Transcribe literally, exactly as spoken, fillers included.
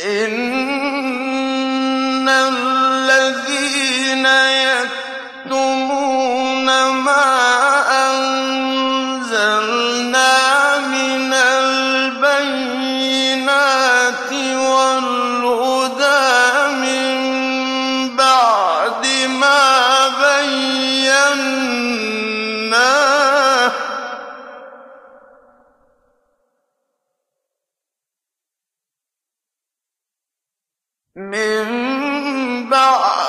إِنَّ الَّذِينَ يَكْتُمُونَ مَا أَنزَلْنَا مِنَ الْبَيِّنَاتِ وَالْهُدَىٰ مِن بَعْدِ مَا بَيَّنَّاهُ مِن